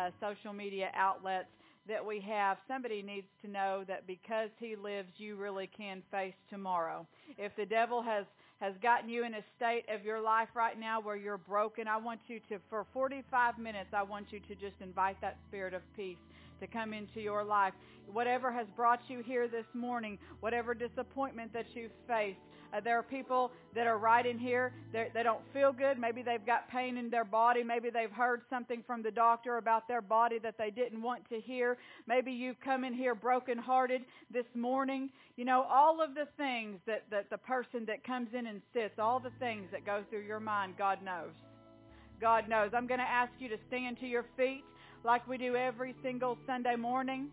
social media outlets that we have, somebody needs to know that because He lives, you really can face tomorrow. If the devil has gotten you in a state of your life right now where you're broken, I want you to, for 45 minutes, I want you to just invite that spirit of peace to come into your life. Whatever has brought you here this morning, whatever disappointment that you've faced, there are people that are right in here. They don't feel good. Maybe they've got pain in their body. Maybe they've heard something from the doctor about their body that they didn't want to hear. Maybe you've come in here brokenhearted this morning. You know, all of the things that the person that comes in and sits, all the things that go through your mind, God knows. God knows. I'm going to ask you to stand to your feet like we do every single Sunday morning.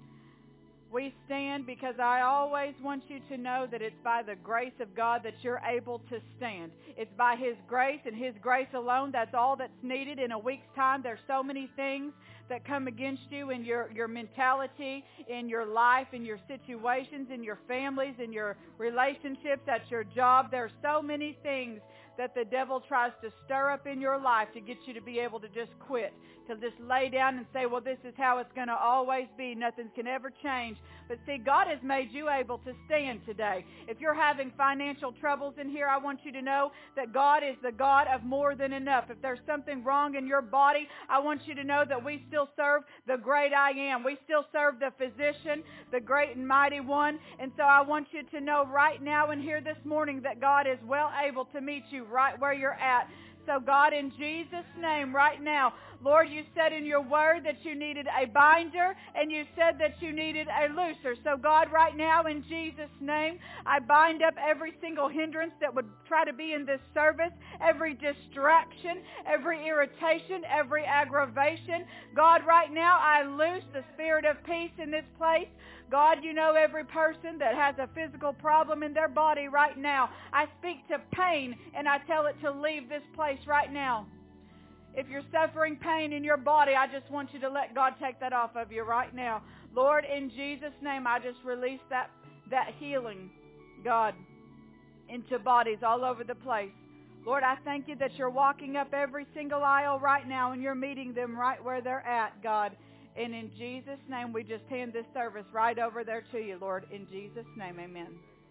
We stand because I always want you to know that it's by the grace of God that you're able to stand. It's by His grace and His grace alone. That's all that's needed. In a week's time, there's so many things that come against you in your mentality, in your life, in your situations, in your families, in your relationships, at your job. There are so many things that the devil tries to stir up in your life to get you to be able to just quit, to just lay down and say, well, this is how it's going to always be. Nothing can ever change. But see, God has made you able to stand today. If you're having financial troubles in here, I want you to know that God is the God of more than enough. If there's something wrong in your body, I want you to know that we still serve the great I am. We still serve the physician, the great and mighty one. And so I want you to know right now and here this morning that God is well able to meet you right where you're at. So God, in Jesus' name right now, Lord, you said in your word that you needed a binder and you said that you needed a looser. So God, right now in Jesus' name, I bind up every single hindrance that would try to be in this service, every distraction, every irritation, every aggravation. God, right now, I loose the spirit of peace in this place. God, you know every person that has a physical problem in their body right now. I speak to pain and I tell it to leave this place right now. If you're suffering pain in your body, I just want you to let God take that off of you right now. Lord, in Jesus' name, I just release that healing, God, into bodies all over the place. Lord, I thank you that you're walking up every single aisle right now and you're meeting them right where they're at, God. And in Jesus' name, we just hand this service right over there to you, Lord. In Jesus' name, amen.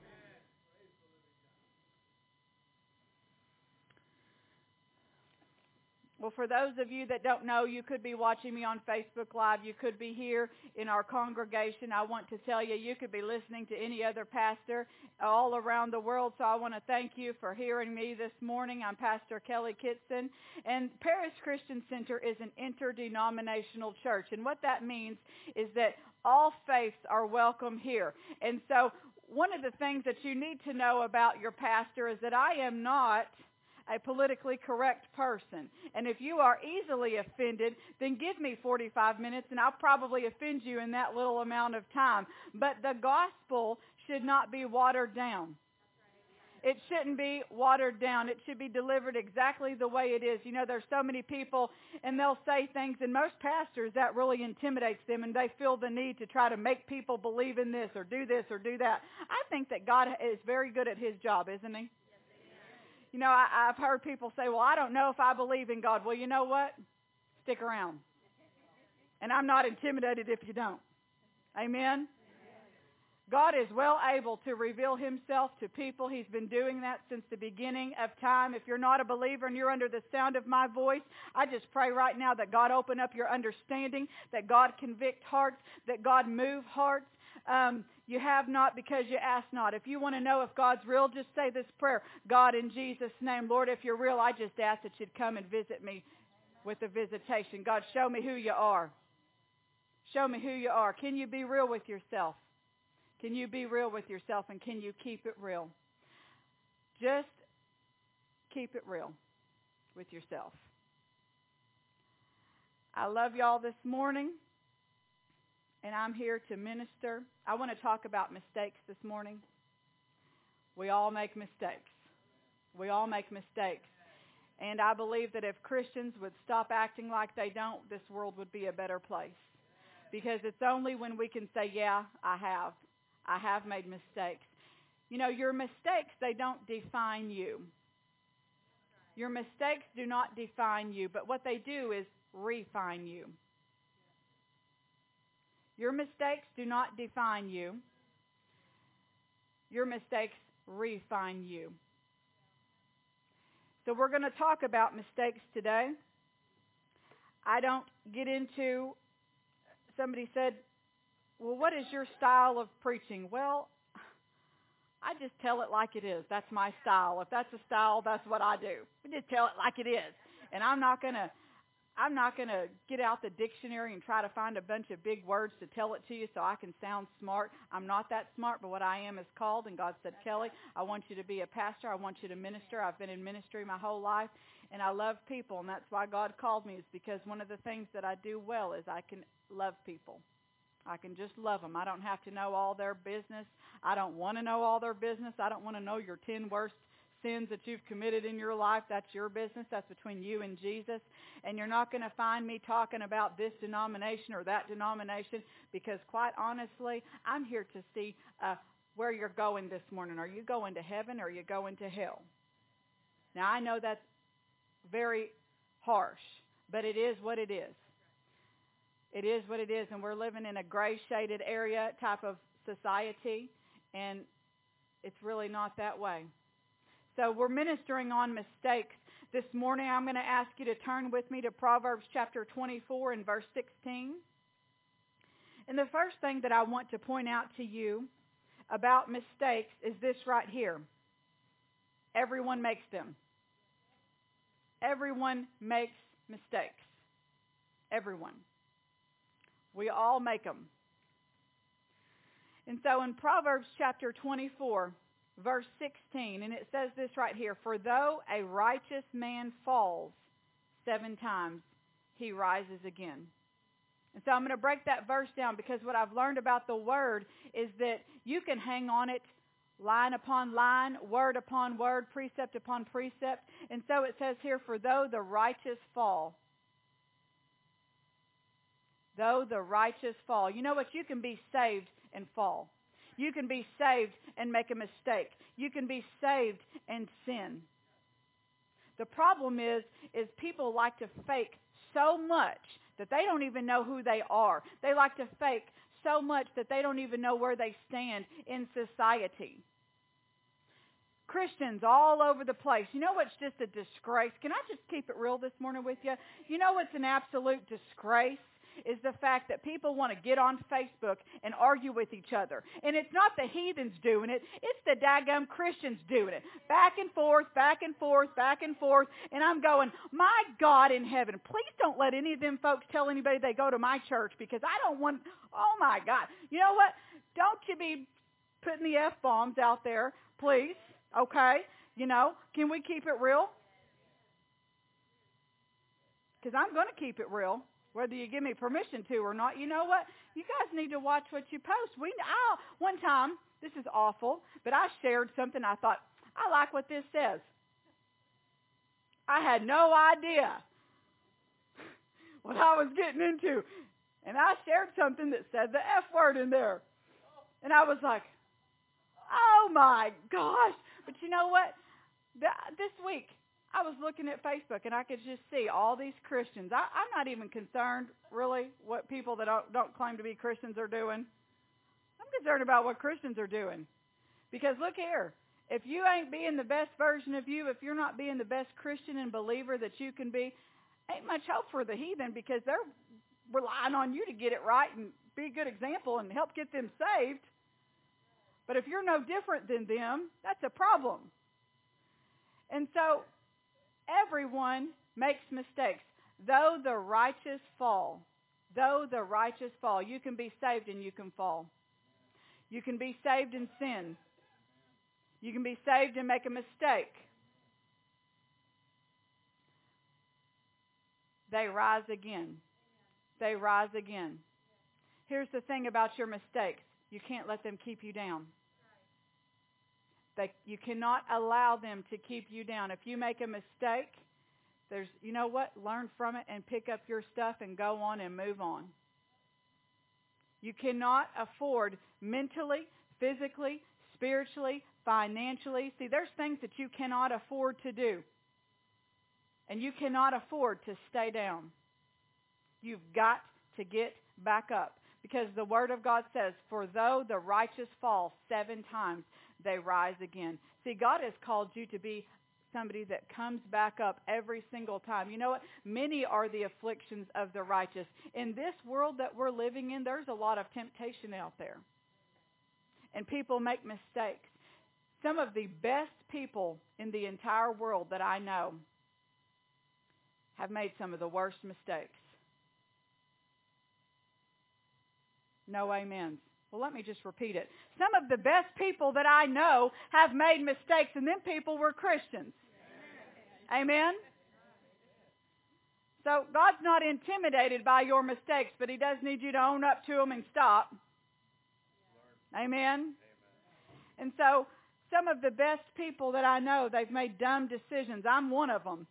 Well, for those of you that don't know, you could be watching me on Facebook Live. You could be here in our congregation. I want to tell you, you could be listening to any other pastor all around the world. So I want to thank you for hearing me this morning. I'm Pastor Kelly Kitson. And Paris Christian Center is an interdenominational church. And what that means is that all faiths are welcome here. And so one of the things that you need to know about your pastor is that I am not a politically correct person. And if you are easily offended, then give me 45 minutes and I'll probably offend you in that little amount of time. But the gospel should not be watered down. It shouldn't be watered down. It should be delivered exactly the way it is. You know, there's so many people and they'll say things, and most pastors, that really intimidates them and they feel the need to try to make people believe in this or do that. I think that God is very good at His job, isn't He? You know, I've heard people say, well, I don't know if I believe in God. Well, you know what? Stick around. And I'm not intimidated if you don't. Amen? God is well able to reveal Himself to people. He's been doing that since the beginning of time. If you're not a believer and you're under the sound of my voice, I just pray right now that God open up your understanding, that God convict hearts, that God move hearts. You have not because you ask not. If you want to know if God's real, just say this prayer. God, in Jesus' name, Lord, if you're real, I just ask that you'd come and visit me with a visitation. God, show me who you are. Show me who you are. Can you be real with yourself? Can you be real with yourself, and can you keep it real? Just keep it real with yourself. I love y'all this morning. And I'm here to minister. I want to talk about mistakes this morning. We all make mistakes. We all make mistakes. And I believe that if Christians would stop acting like they don't, this world would be a better place. Because it's only when we can say, yeah, I have made mistakes. You know, your mistakes, they don't define you. Your mistakes do not define you, but what they do is refine you. Your mistakes do not define you. Your mistakes refine you. So we're going to talk about mistakes today. I don't get into, somebody said, well, what is your style of preaching? Well, I just tell it like it is. That's my style. If that's a style, that's what I do. I just tell it like it is. And I'm not going to get out the dictionary and try to find a bunch of big words to tell it to you so I can sound smart. I'm not that smart, but what I am is called. And God said, Kelly, I want you to be a pastor. I want you to minister. I've been in ministry my whole life, and I love people, and that's why God called me, is because one of the things that I do well is I can love people. I can just love them. I don't have to know all their business. I don't want to know all their business. I don't want to know your 10 worst sins that you've committed in your life. That's your business. That's between you and Jesus. And you're not going to find me talking about this denomination or that denomination, because quite honestly, I'm here to see where you're going this morning. Are you going to heaven or are you going to hell? Now, I know that's very harsh, but it is what it is. It is what it is, and we're living in a gray-shaded area type of society, and it's really not that way. So we're ministering on mistakes. This morning I'm going to ask you to turn with me to Proverbs chapter 24 and verse 16. And the first thing that I want to point out to you about mistakes is this right here. Everyone makes them. Everyone makes mistakes. Everyone. We all make them. And so in Proverbs chapter 24, verse 16, and it says this right here, for though a righteous man falls 7 times, he rises again. And so I'm going to break that verse down, because what I've learned about the word is that you can hang on it line upon line, word upon word, precept upon precept. And so it says here, for though the righteous fall, though the righteous fall. You know what? You can be saved and fall. You can be saved and make a mistake. You can be saved and sin. The problem is people like to fake so much that they don't even know who they are. They like to fake so much that they don't even know where they stand in society. Christians all over the place. You know what's just a disgrace? Can I just keep it real this morning with you? You know what's an absolute disgrace? Is the fact that people want to get on Facebook and argue with each other. And it's not the heathens doing it. It's the daggum Christians doing it. Back and forth, back and forth, back and forth. And I'm going, my God in heaven, please don't let any of them folks tell anybody they go to my church, because I don't want, oh my God. You know what? Don't you be putting the F-bombs out there, please. Okay? You know, can we keep it real? Because I'm going to keep it real. Whether you give me permission to or not. You know what? You guys need to watch what you post. One time, this is awful, but I shared something. I thought, I like what this says. I had no idea what I was getting into. And I shared something that said the F word in there. And I was like, oh my gosh. But you know what? This week, I was looking at Facebook, and I could just see all these Christians. I'm not even concerned, really, what people that don't claim to be Christians are doing. I'm concerned about what Christians are doing. Because look here, if you ain't being the best version of you, if you're not being the best Christian and believer that you can be, ain't much hope for the heathen, because they're relying on you to get it right and be a good example and help get them saved. But if you're no different than them, that's a problem. And so everyone makes mistakes. Though the righteous fall, you can be saved and you can fall. You can be saved in sin. You can be saved and make a mistake. They rise again. They rise again. Here's the thing about your mistakes. You can't let them keep you down. You cannot allow them to keep you down. If you make a mistake, you know what? Learn from it and pick up your stuff and go on and move on. You cannot afford mentally, physically, spiritually, financially. See, there's things that you cannot afford to do. And you cannot afford to stay down. You've got to get back up. Because the Word of God says, for though the righteous fall 7 times, they rise again. See, God has called you to be somebody that comes back up every single time. You know what? Many are the afflictions of the righteous. In this world that we're living in, there's a lot of temptation out there. And people make mistakes. Some of the best people in the entire world that I know have made some of the worst mistakes. No amens. Well, let me just repeat it. Some of the best people that I know have made mistakes, and them people were Christians. Amen? So God's not intimidated by your mistakes, but He does need you to own up to them and stop. Amen? And so some of the best people that I know, they've made dumb decisions. I'm one of them.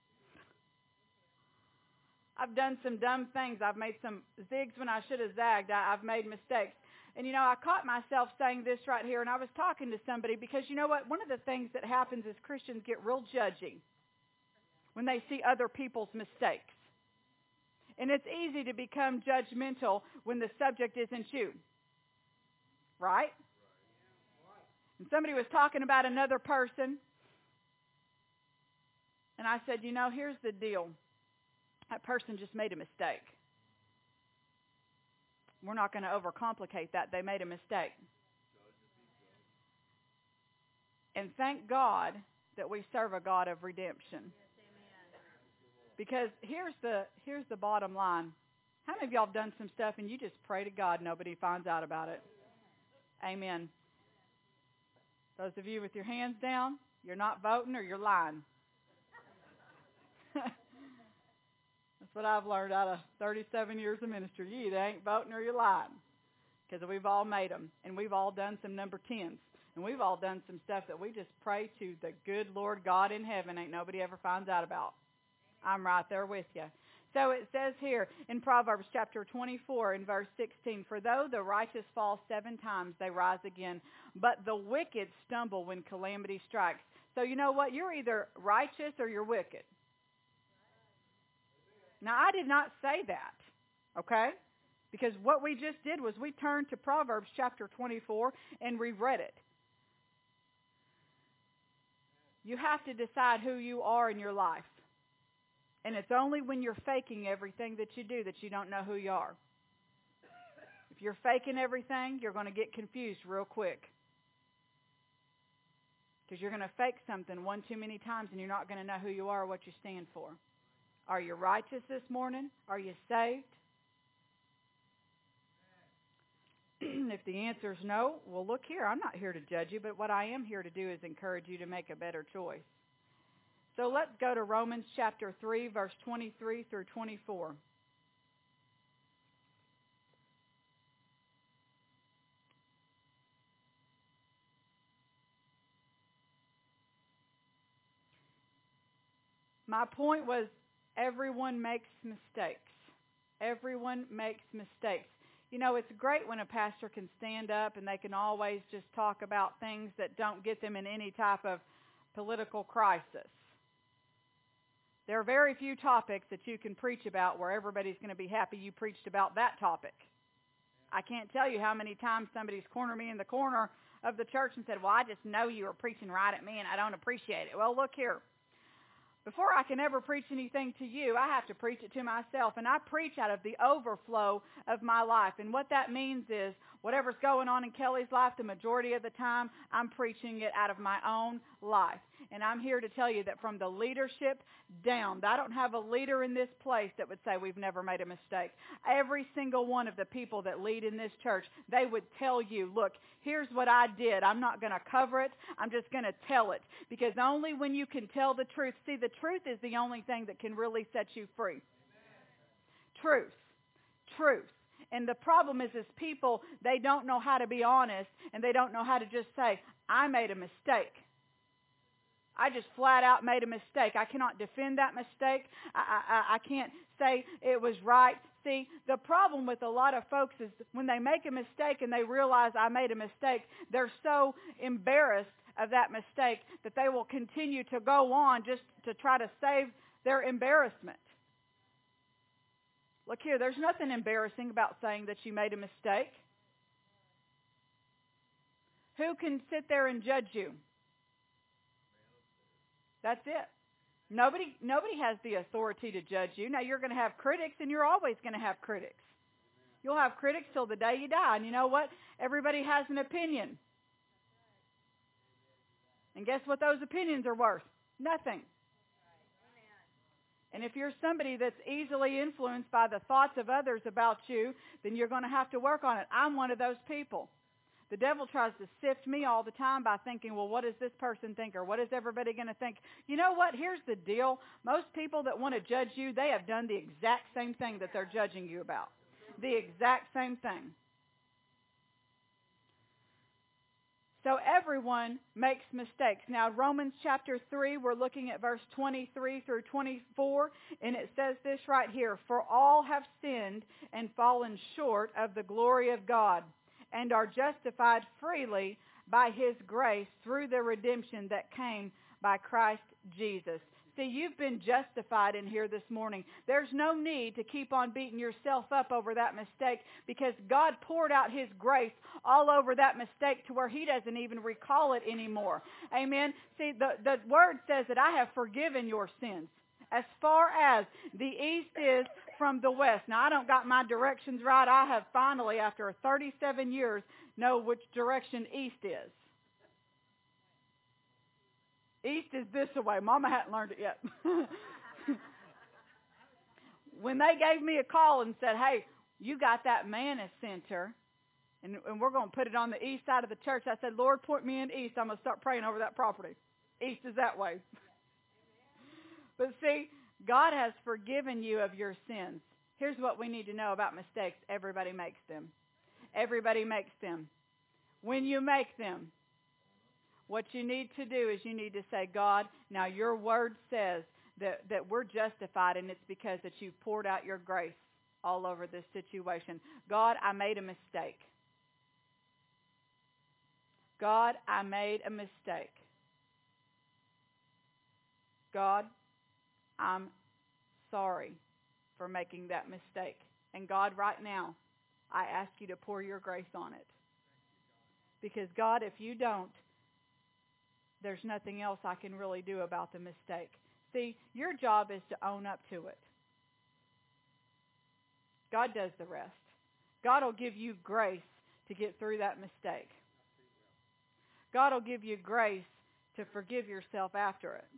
I've done some dumb things. I've made some zigs when I should have zagged. I've made mistakes. And, you know, I caught myself saying this right here, and I was talking to somebody because, you know what, one of the things that happens is Christians get real judgy when they see other people's mistakes. And it's easy to become judgmental when the subject isn't you. Right? And somebody was talking about another person, and I said, you know, here's the deal. That person just made a mistake. We're not going to overcomplicate that. They made a mistake. And thank God that we serve a God of redemption. Because here's the bottom line. How many of y'all have done some stuff and you just pray to God nobody finds out about it? Amen. Those of you with your hands down, you're not voting or you're lying. That's what I've learned out of 37 years of ministry. You either ain't voting or you're lying. Because we've all made them. And we've all done some number 10s. And we've all done some stuff that we just pray to the good Lord God in heaven ain't nobody ever finds out about. I'm right there with you. So it says here in Proverbs chapter 24 in verse 16, for though the righteous fall 7 times, they rise again. But the wicked stumble when calamity strikes. So you know what? You're either righteous or you're wicked. Now, I did not say that, okay? Because what we just did was we turned to Proverbs chapter 24 and reread it. You have to decide who you are in your life. And it's only when you're faking everything that you do that you don't know who you are. If you're faking everything, you're going to get confused real quick. Because you're going to fake something one too many times and you're not going to know who you are or what you stand for. Are you righteous this morning? Are you saved? If the answer is no, well, look here. I'm not here to judge you, but what I am here to do is encourage you to make a better choice. So let's go to Romans chapter 3, verse 23 through 24. My point was everyone makes mistakes. Everyone makes mistakes. You know, it's great when a pastor can stand up and they can always just talk about things that don't get them in any type of political crisis. There are very few topics that you can preach about where everybody's going to be happy you preached about that topic. I can't tell you how many times somebody's cornered me in the corner of the church and said, well, I just know you were preaching right at me and I don't appreciate it. Well, look here. Before I can ever preach anything to you, I have to preach it to myself. And I preach out of the overflow of my life. And what that means is whatever's going on in Kelly's life, the majority of the time, I'm preaching it out of my own life. And I'm here to tell you that from the leadership down, I don't have a leader in this place that would say we've never made a mistake. Every single one of the people that lead in this church, they would tell you, look, here's what I did. I'm not going to cover it. I'm just going to tell it. Because only when you can tell the truth, see, the truth is the only thing that can really set you free. Amen. Truth. And the problem is people, they don't know how to be honest, and they don't know how to just say, I made a mistake. I just flat out made a mistake. I cannot defend that mistake. I can't say it was right. See, the problem with a lot of folks is when they make a mistake and they realize I made a mistake, they're so embarrassed of that mistake that they will continue to go on just to try to save their embarrassment. Look here, there's nothing embarrassing about saying that you made a mistake. Who can sit there and judge you? That's it. Nobody has the authority to judge you. Now, you're going to have critics, and you're always going to have critics. You'll have critics till the day you die. And you know what? Everybody has an opinion. And guess what those opinions are worth? Nothing. And if you're somebody that's easily influenced by the thoughts of others about you, then you're going to have to work on it. I'm one of those people. The devil tries to sift me all the time by thinking, well, what does this person think, or what is everybody going to think? You know what? Here's the deal. Most people that want to judge you, they have done the exact same thing that they're judging you about. The exact same thing. So everyone makes mistakes. Now, Romans chapter 3, we're looking at verse 23 through 24, and it says this right here: For all have sinned and fallen short of the glory of God, and are justified freely by His grace through the redemption that came by Christ Jesus. See, you've been justified in here this morning. There's no need to keep on beating yourself up over that mistake, because God poured out His grace all over that mistake to where He doesn't even recall it anymore. Amen. See, the Word says that I have forgiven your sins as far as the east is from the west. Now, I don't got my directions right. I have finally, after 37 years, know which direction east is. East is this way. Mama hadn't learned it yet. When they gave me a call and said, hey, you got that Manna Center, and we're going to put it on the east side of the church, I said, Lord, point me in east. I'm going to start praying over that property. East is that way. But see, God has forgiven you of your sins. Here's what we need to know about mistakes. Everybody makes them. Everybody makes them. When you make them, what you need to do is you need to say, God, now your word says that we're justified, and it's because that you've poured out your grace all over this situation. God, I made a mistake. God, I made a mistake. God, I'm sorry for making that mistake. And God, right now, I ask you to pour your grace on it. Because God, if you don't, there's nothing else I can really do about the mistake. See, your job is to own up to it. God does the rest. God will give you grace to get through that mistake. God will give you grace to forgive yourself after it.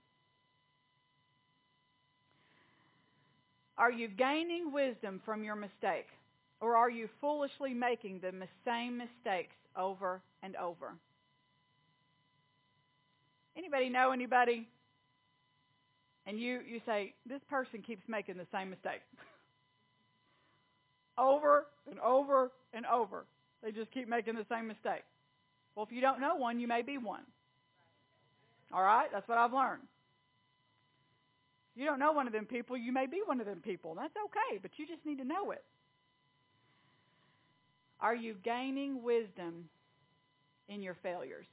Are you gaining wisdom from your mistake? Or are you foolishly making the same mistakes over and over? Anybody know anybody? And you say, this person keeps making the same mistake. Over and over and over. They just keep making the same mistake. Well, if you don't know one, you may be one. All right? That's what I've learned. If you don't know one of them people, you may be one of them people. That's okay, but you just need to know it. Are you gaining wisdom in your failures?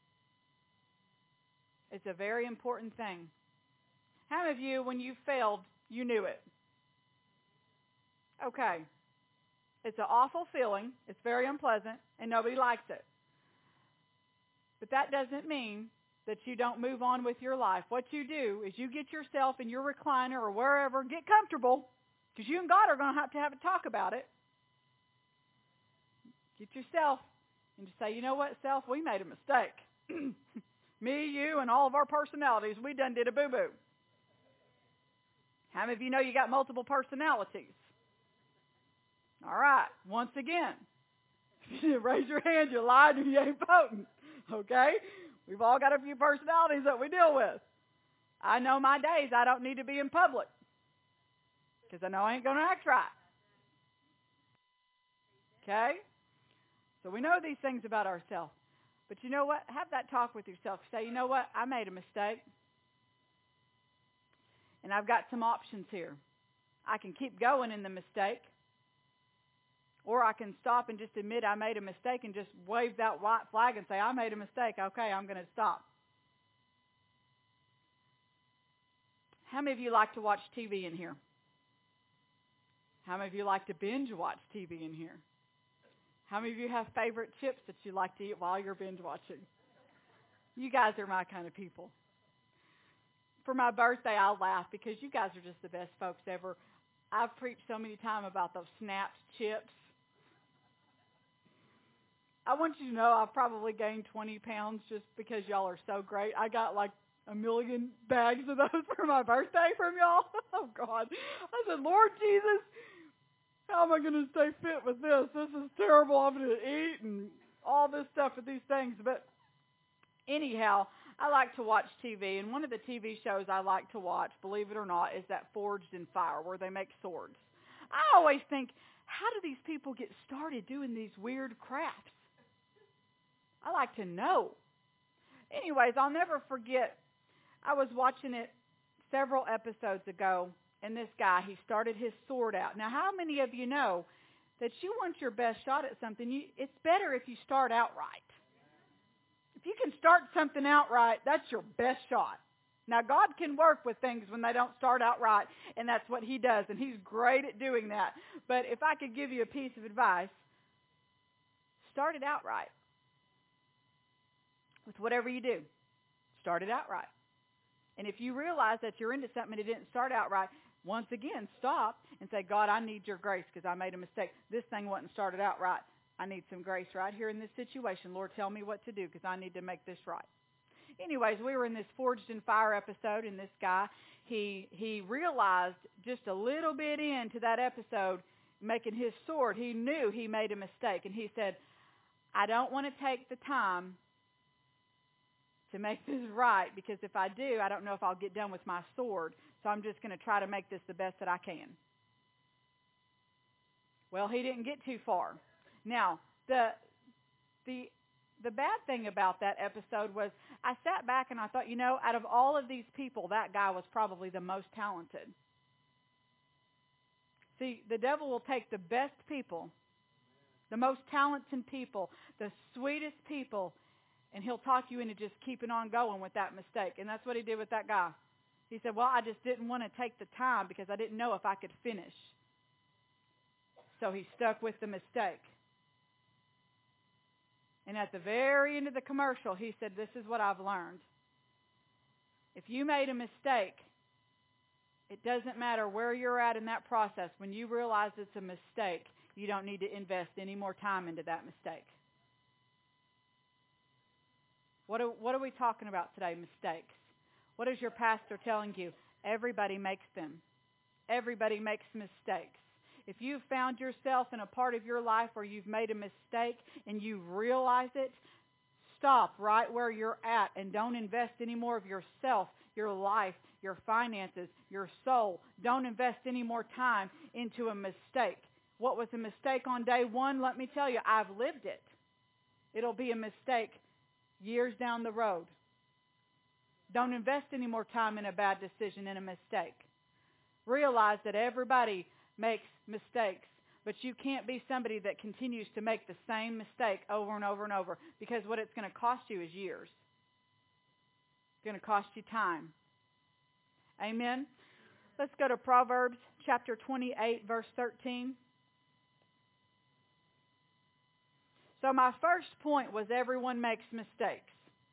It's a very important thing. How many of you, when you failed, you knew it? Okay. It's an awful feeling. It's very unpleasant, and nobody likes it. But that doesn't mean that you don't move on with your life. What you do is you get yourself in your recliner or wherever, get comfortable, because you and God are going to have a talk about it. Get yourself and just say, you know what, self, we made a mistake. Me, you, and all of our personalities, we done did a boo-boo. How many of you know you got multiple personalities? All right, once again, raise your hand, you lied and you ain't potent. Okay? We've all got a few personalities that we deal with. I know my days I don't need to be in public because I know I ain't going to act right. Okay? So we know these things about ourselves. But you know what? Have that talk with yourself. Say, you know what? I made a mistake. And I've got some options here. I can keep going in the mistake. Or I can stop and just admit I made a mistake and just wave that white flag and say, I made a mistake. Okay, I'm going to stop. How many of you like to watch TV in here? How many of you like to binge watch TV in here? How many of you have favorite chips that you like to eat while you're binge watching? You guys are my kind of people. For my birthday, I'll laugh because you guys are just the best folks ever. I've preached so many times about those Snap's chips. I want you to know I've probably gained 20 pounds just because y'all are so great. I got like 1 million bags of those for my birthday from y'all. Oh, God. I said, Lord Jesus, how am I going to stay fit with this? This is terrible. I'm going to eat and all this stuff with these things. But anyhow, I like to watch TV, and one of the TV shows I like to watch, believe it or not, is that Forged in Fire, where they make swords. I always think, how do these people get started doing these weird crafts? I like to know. Anyways, I'll never forget, I was watching it several episodes ago, and this guy, he started his sword out. Now, how many of you know that you want your best shot at something? It's better if you start out right. If you can start something out right, that's your best shot. Now, God can work with things when they don't start out right, and that's what he does, and he's great at doing that. But if I could give you a piece of advice, start it out right. With whatever you do, start it out right. And if you realize that you're into something and it didn't start out right, once again, stop and say, God, I need your grace because I made a mistake. This thing wasn't started out right. I need some grace right here in this situation. Lord, tell me what to do because I need to make this right. Anyways, we were in this Forged in Fire episode, and this guy, he realized just a little bit into that episode, making his sword, he knew he made a mistake. And he said, I don't want to take the time to make this right because if I do, I don't know if I'll get done with my sword. So I'm just going to try to make this the best that I can. Well, he didn't get too far. Now, the bad thing about that episode was I sat back and I thought, out of all of these people, that guy was probably the most talented. See, the devil will take the best people, the most talented people, the sweetest people, and he'll talk you into just keeping on going with that mistake. And that's what he did with that guy. He said, well, I just didn't want to take the time because I didn't know if I could finish. So he stuck with the mistake. And at the very end of the commercial, he said, this is what I've learned. If you made a mistake, it doesn't matter where you're at in that process. When you realize it's a mistake, you don't need to invest any more time into that mistake. What are we talking about today? Mistakes. What is your pastor telling you? Everybody makes them. Everybody makes mistakes. If you've found yourself in a part of your life where you've made a mistake and you realize it, stop right where you're at and don't invest any more of yourself, your life, your finances, your soul. Don't invest any more time into a mistake. What was a mistake on day one? Let me tell you, I've lived it. It'll be a mistake years down the road. Don't invest any more time in a bad decision and a mistake. Realize that everybody makes mistakes, but you can't be somebody that continues to make the same mistake over and over and over, because what it's going to cost you is years. It's going to cost you time. Amen? Let's go to Proverbs chapter 28, verse 13. So my first point was everyone makes mistakes.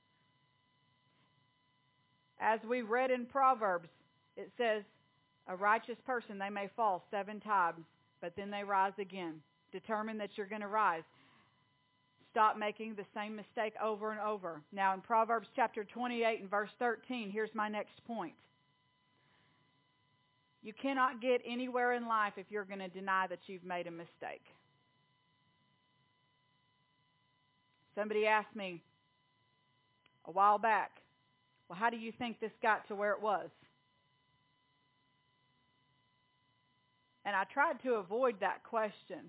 As we read in Proverbs, it says, a righteous person, they may fall 7 times, but then they rise again. Determine that you're going to rise. Stop making the same mistake over and over. Now in Proverbs chapter 28 and verse 13, here's my next point. You cannot get anywhere in life if you're going to deny that you've made a mistake. Somebody asked me a while back, well, how do you think this got to where it was? And I tried to avoid that question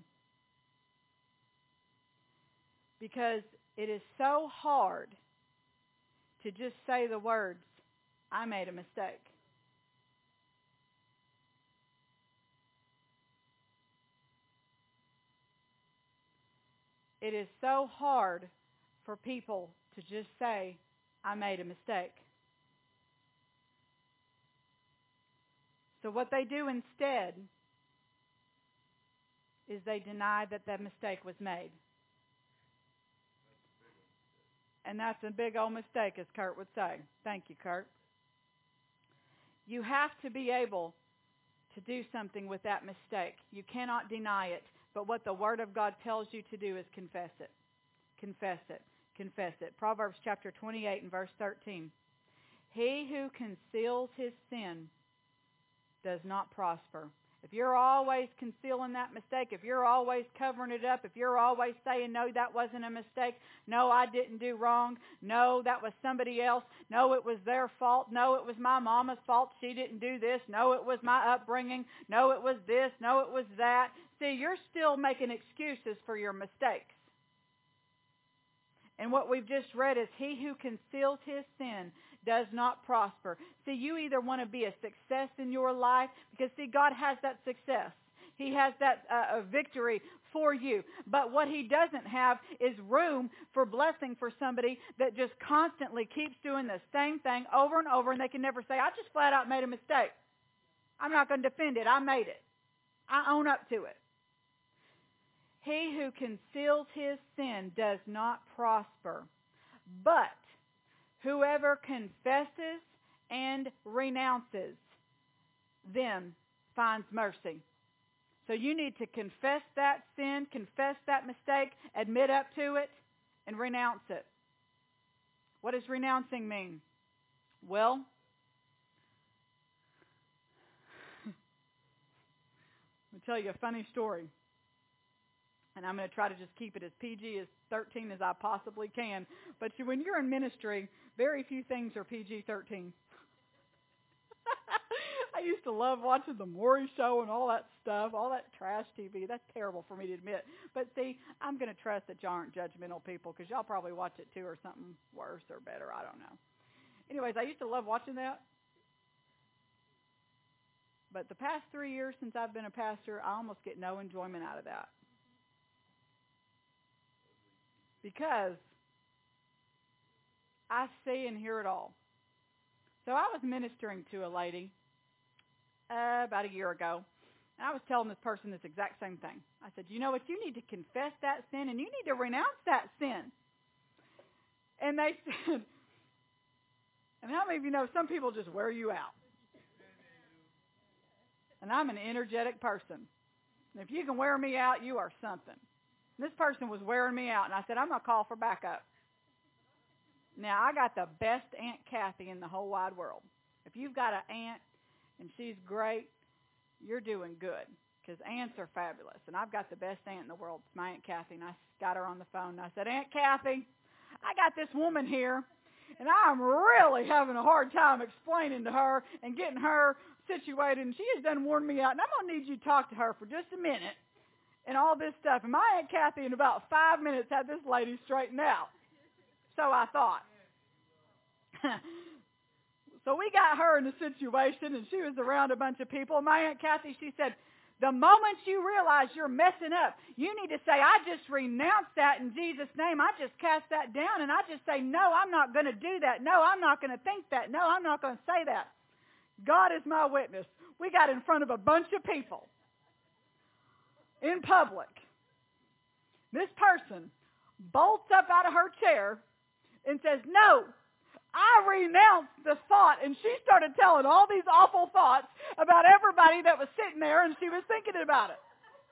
because it is so hard to just say the words, I made a mistake. It is so hard for people to just say, I made a mistake. So what they do instead is they deny that that mistake was made. And that's a big old mistake, as Kurt would say. Thank you, Kurt. You have to be able to do something with that mistake. You cannot deny it. But what the Word of God tells you to do is confess it. Confess it. Confess it. Proverbs chapter 28 and verse 13. He who conceals his sin does not prosper. If you're always concealing that mistake, if you're always covering it up, if you're always saying, no, that wasn't a mistake, no, I didn't do wrong, no, that was somebody else, no, it was their fault, no, it was my mama's fault, she didn't do this, no, it was my upbringing, no, it was this, no, it was that. See, you're still making excuses for your mistakes. And what we've just read is, he who conceals his sin does not prosper. See, you either want to be a success in your life, because, see, God has that success. He has that victory for you. But what he doesn't have is room for blessing for somebody that just constantly keeps doing the same thing over and over, and they can never say, I just flat out made a mistake. I'm not going to defend it. I made it. I own up to it. He who conceals his sin does not prosper, but whoever confesses and renounces them finds mercy. So you need to confess that sin, confess that mistake, admit up to it, and renounce it. What does renouncing mean? Well, I'll tell you a funny story. And I'm going to try to just keep it as PG-13 as I possibly can. But when you're in ministry, very few things are PG-13. I used to love watching the Maury Show and all that stuff, all that trash TV. That's terrible for me to admit. But see, I'm going to trust that y'all aren't judgmental people, because y'all probably watch it too, or something worse or better. I don't know. Anyways, I used to love watching that. But the past 3 years since I've been a pastor, I almost get no enjoyment out of that. Because I see and hear it all. So I was ministering to a lady about a year ago, and I was telling this person this exact same thing. I said, you know what, you need to confess that sin, and you need to renounce that sin. And they said, and how many of you know some people just wear you out? And I'm an energetic person. And if you can wear me out, you are something. This person was wearing me out, and I said, I'm going to call for backup. Now, I got the best Aunt Kathy in the whole wide world. If you've got an aunt and she's great, you're doing good, because aunts are fabulous. And I've got the best aunt in the world. It's my Aunt Kathy, and I got her on the phone, and I said, Aunt Kathy, I got this woman here, and I'm really having a hard time explaining to her and getting her situated, and she has done worn me out, and I'm going to need you to talk to her for just a minute. And all this stuff. And my Aunt Kathy, in about 5 minutes, had this lady straightened out. So I thought. So we got her in a situation, and she was around a bunch of people. And my Aunt Kathy, she said, the moment you realize you're messing up, you need to say, I just renounce that in Jesus' name. I just cast that down, and I just say, no, I'm not going to do that. No, I'm not going to think that. No, I'm not going to say that. God is my witness. We got in front of a bunch of people in public. This person bolts up out of her chair and says, no, I renounce the thought. And she started telling all these awful thoughts about everybody that was sitting there, and she was thinking about it.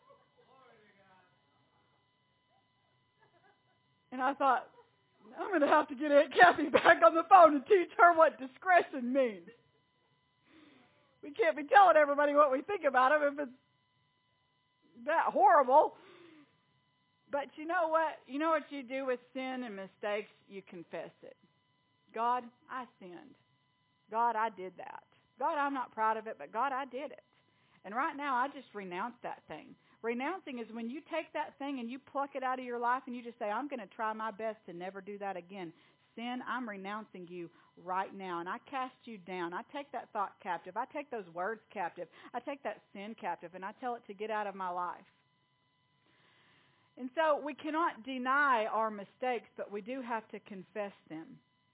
And I thought, I'm going to have to get Aunt Kathy back on the phone and teach her what discretion means. We can't be telling everybody what we think about them if it's that horrible. But you know what? You know what you do with sin and mistakes? You confess it. God, I sinned. God, I did that. God, I'm not proud of it, but God, I did it. And right now, I just renounce that thing. Renouncing is when you take that thing and you pluck it out of your life and you just say, I'm going to try my best to never do that again. Sin, I'm renouncing you right now. And I cast you down. I take that thought captive. I take those words captive. I take that sin captive, and I tell it to get out of my life. And so we cannot deny our mistakes, but we do have to confess them.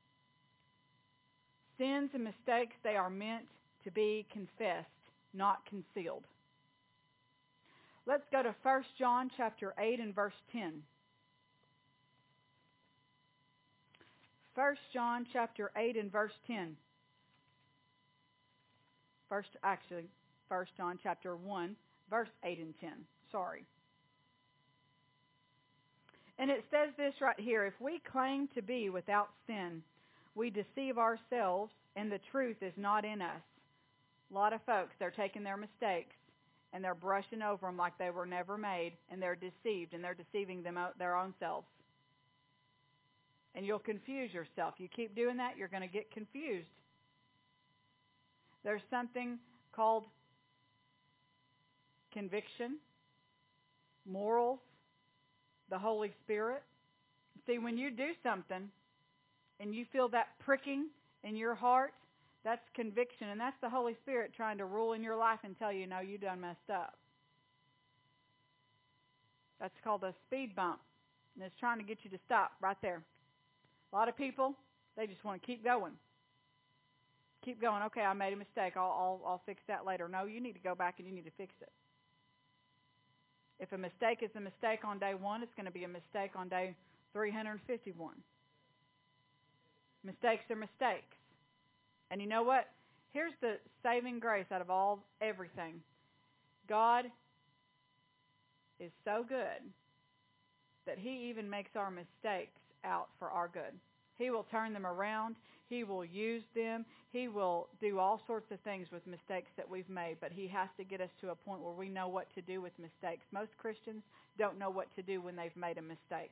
Sins and mistakes, they are meant to be confessed, not concealed. Let's go to 1 John chapter 8 and verse 10. 1 John chapter 8 and verse 10. 1 John chapter 1, verse 8 and 10. Sorry. And it says this right here: if we claim to be without sin, we deceive ourselves, and the truth is not in us. A lot of folks, they're taking their mistakes and they're brushing over them like they were never made, and they're deceived, and they're deceiving their own selves. And you'll confuse yourself. You keep doing that, you're going to get confused. There's something called conviction, morals, the Holy Spirit. See, when you do something and you feel that pricking in your heart, that's conviction, and that's the Holy Spirit trying to rule in your life and tell you, no, you done messed up. That's called a speed bump, and it's trying to get you to stop right there. A lot of people, they just want to keep going. Keep going. Okay, I made a mistake. I'll fix that later. No, you need to go back and you need to fix it. If a mistake is a mistake on day 1, it's going to be a mistake on day 351. Mistakes are mistakes. And you know what? Here's the saving grace out of everything. God is so good that He even makes our mistakes out for our good. He will turn them around. He will use them. He will do all sorts of things with mistakes that we've made, but He has to get us to a point where we know what to do with mistakes. Most Christians don't know what to do when they've made a mistake.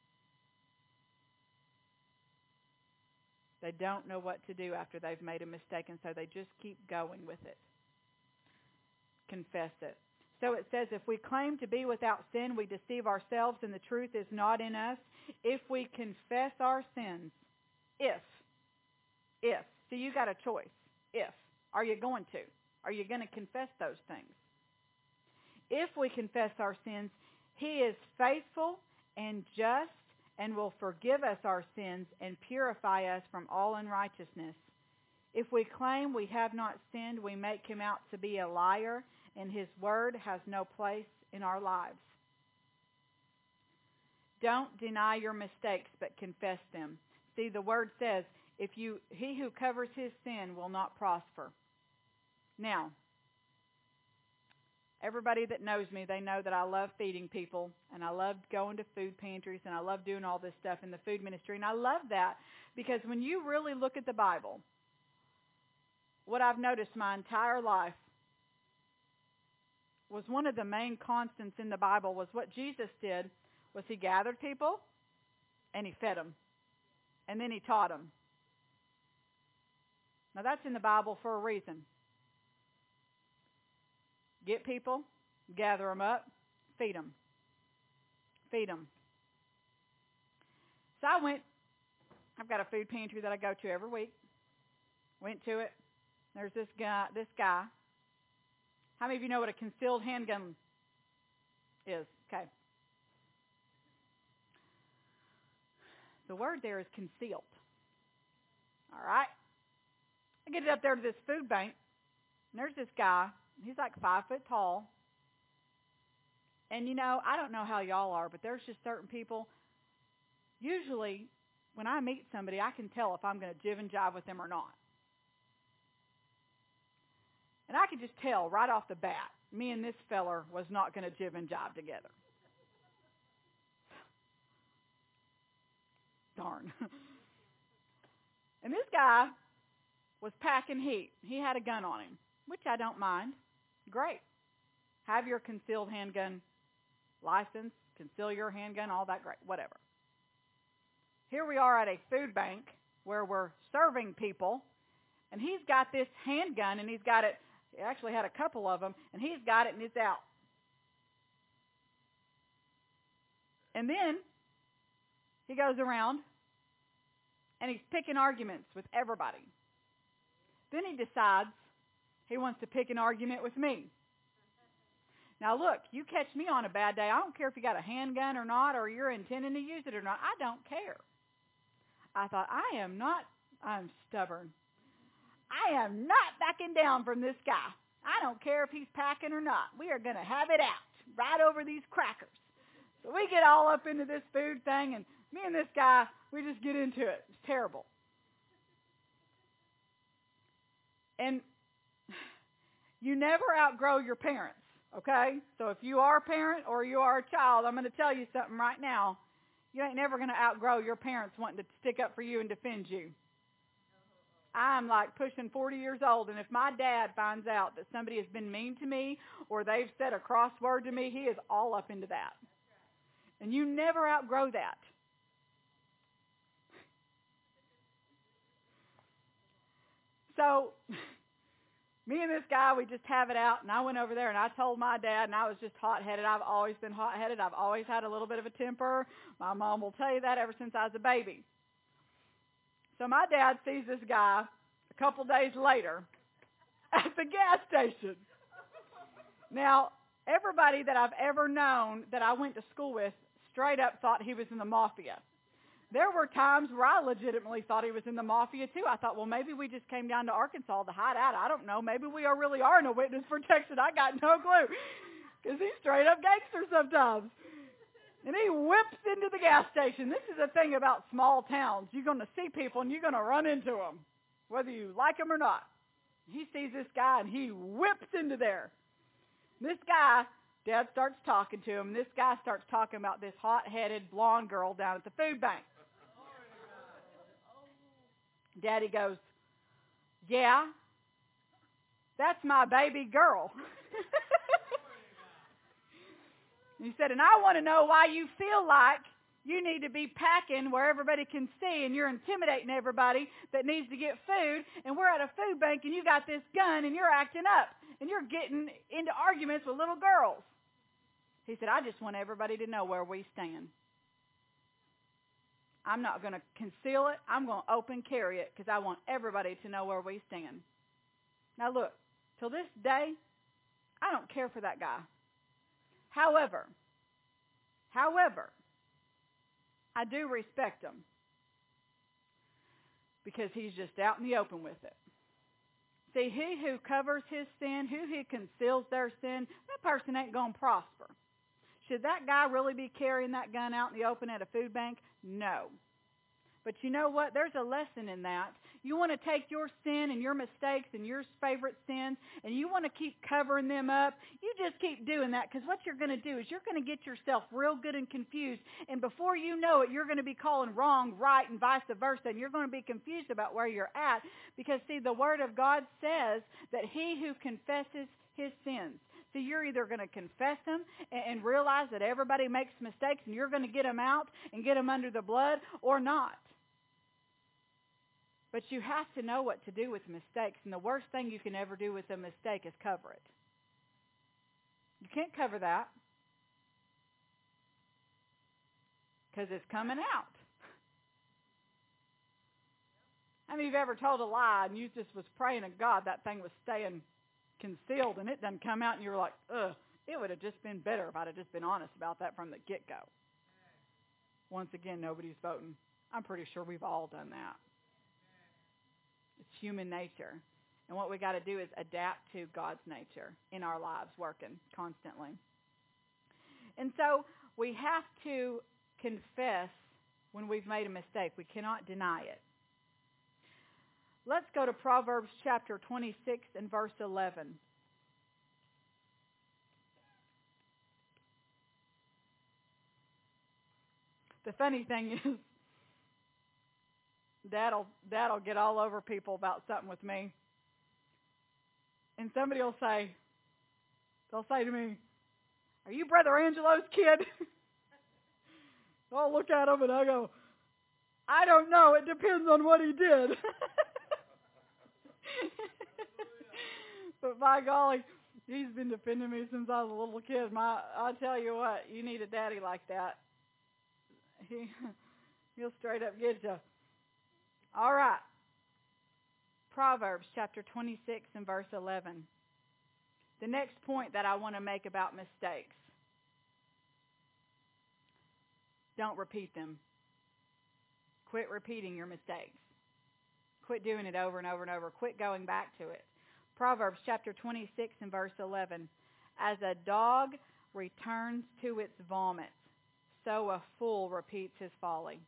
They don't know what to do after they've made a mistake, and so they just keep going with it. Confess it. So it says, if we claim to be without sin, we deceive ourselves, and the truth is not in us. If we confess our sins, if. See, you got a choice. If. Are you going to? Are you going to confess those things? If we confess our sins, He is faithful and just and will forgive us our sins and purify us from all unrighteousness. If we claim we have not sinned, we make Him out to be a liar, and His word has no place in our lives. Don't deny your mistakes, but confess them. See, the word says, he who covers his sin will not prosper. Now, everybody that knows me, they know that I love feeding people, and I love going to food pantries, and I love doing all this stuff in the food ministry. And I love that because when you really look at the Bible, what I've noticed my entire life was one of the main constants in the Bible was what Jesus did was He gathered people and He fed them. And then He taught them. Now that's in the Bible for a reason. Get people, gather them up, feed them. Feed them. So I've got a food pantry that I go to every week. Went to it. There's this guy. How many of you know what a concealed handgun is? Okay. The word there is concealed. All right. I get it up there to this food bank, and there's this guy. He's like 5 foot tall. And, I don't know how y'all are, but there's just certain people. Usually, when I meet somebody, I can tell if I'm going to jive and jive with them or not. And I could just tell right off the bat, me and this feller was not going to jive and jive together. Darn. And this guy was packing heat. He had a gun on him, which I don't mind. Great. Have your concealed handgun license, conceal your handgun, all that great, whatever. Here we are at a food bank where we're serving people, and he's got this handgun, and he's got it. He actually had a couple of them, and he's got it, and it's out. And then he goes around, and he's picking arguments with everybody. Then he decides he wants to pick an argument with me. Now, look, you catch me on a bad day. I don't care if you got a handgun or not, or you're intending to use it or not. I don't care. I thought, I'm stubborn. I am not backing down from this guy. I don't care if he's packing or not. We are going to have it out. right over these crackers. So we get all up into this food thing, and me and this guy, we just get into it. It's terrible. And you never outgrow your parents, okay? So if you are a parent or you are a child, I'm going to tell you something right now. You ain't never going to outgrow your parents wanting to stick up for you and defend you. I'm like pushing 40 years old, and if my dad finds out that somebody has been mean to me or they've said a cross word to me, he is all up into that. And you never outgrow that. So me and this guy, we just have it out, and I went over there, and I told my dad, and I was just hot-headed. I've always been hot-headed. I've always had a little bit of a temper. My mom will tell you that ever since I was a baby. So my dad sees this guy a couple days later at the gas station. Now, everybody that I've ever known that I went to school with straight up thought he was in the mafia. There were times where I legitimately thought he was in the mafia, too. I thought, well, maybe we just came down to Arkansas to hide out. I don't know. Maybe we really are in a witness protection. I got no clue. Because he's straight up gangster sometimes. And he whips into the gas station. This is the thing about small towns. You're going to see people, and you're going to run into them, whether you like them or not. He sees this guy, and he whips into there. This guy, Dad starts talking to him, and this guy starts talking about this hot-headed blonde girl down at the food bank. Daddy goes, yeah, that's my baby girl. He said, and I want to know why you feel like you need to be packing where everybody can see, and you're intimidating everybody that needs to get food, and we're at a food bank, and you got this gun, and you're acting up, and you're getting into arguments with little girls. He said, I just want everybody to know where we stand. I'm not going to conceal it. I'm going to open carry it because I want everybody to know where we stand. Now look, till this day, I don't care for that guy. However, I do respect him because he's just out in the open with it. See, he who covers his sin, who conceals their sin, that person ain't going to prosper. Should that guy really be carrying that gun out in the open at a food bank? No. But you know what? There's a lesson in that. You want to take your sin and your mistakes and your favorite sins, and you want to keep covering them up. You just keep doing that, because what you're going to do is you're going to get yourself real good and confused, and before you know it, you're going to be calling wrong right and vice versa, and you're going to be confused about where you're at, because, see, the Word of God says that he who confesses his sins. So you're either going to confess them and realize that everybody makes mistakes, and you're going to get them out and get them under the blood, or not. But you have to know what to do with mistakes, and the worst thing you can ever do with a mistake is cover it. You can't cover that because it's coming out. How many of you have ever told a lie and you just was praying to God that thing was staying concealed and it doesn't come out, and you're like, ugh, it would have just been better if I'd have just been honest about that from the get-go. Once again, nobody's voting. I'm pretty sure we've all done that. It's human nature. And what we got to do is adapt to God's nature in our lives, working constantly. And so we have to confess when we've made a mistake. We cannot deny it. Let's go to Proverbs chapter 26 and verse 11. The funny thing is, Dad'll get all over people about something with me. And somebody will say, they'll say to me, are you Brother Angelo's kid? I'll look at him and I go, I don't know. It depends on what he did. But by golly, he's been defending me since I was a little kid. I'll tell you what, you need a daddy like that. He'll straight up get you. All right. Proverbs chapter 26 and verse 11. The next point that I want to make about mistakes. Don't repeat them. Quit repeating your mistakes. Quit doing it over and over and over. Quit going back to it. Proverbs chapter 26 and verse 11. As a dog returns to its vomit, so a fool repeats his folly.